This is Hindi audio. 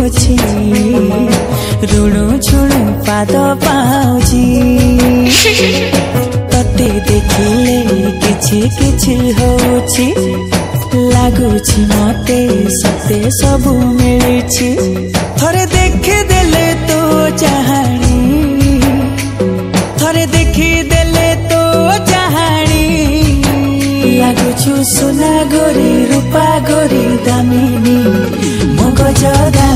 बुझी ऋणु झुणु पाद पाउची तते देखिले किछि किछि होछि लागुछि मते सते सबु मिलुछि थरे देखि देले तो चाहाणी थरे देखि देले तो चाहाणी लागुछु सोना गोरी रूपा गोरी दामिनी मो गजदा